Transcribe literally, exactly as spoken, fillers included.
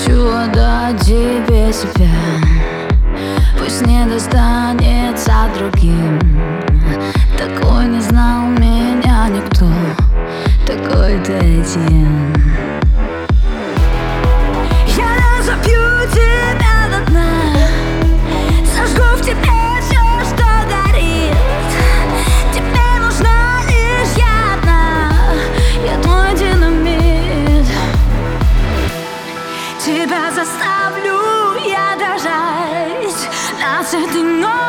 Хочу отдать тебе себя, пусть не достанется другим. Такой не знал меня никто, такой ты один. Я разобью тебя до дна, сожгу в тебе все, что горит. Тебе нужна лишь я одна, я твой динамит. Тебя заставлю я дрожать над этой ночью.